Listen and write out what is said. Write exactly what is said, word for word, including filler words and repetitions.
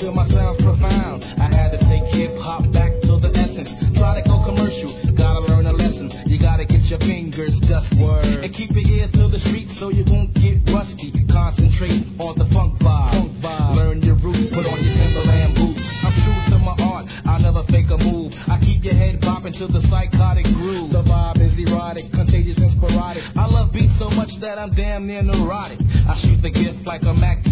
feel my sound's profound. I had to take hip-hop back to the essence. Try to go commercial, gotta learn a lesson. You gotta get your fingers dusty. Word. And keep your ears to the street so you won't get rusty. Concentrate on the funk vibe. Funk vibe. Learn your roots, put on your Timberland boots. I'm true to my art, I'll never fake a move. I keep your head bopping to the psychotic groove. The vibe is erotic, contagious and sporadic. I love beats so much that I'm damn near neurotic. I shoot the gift like a Mac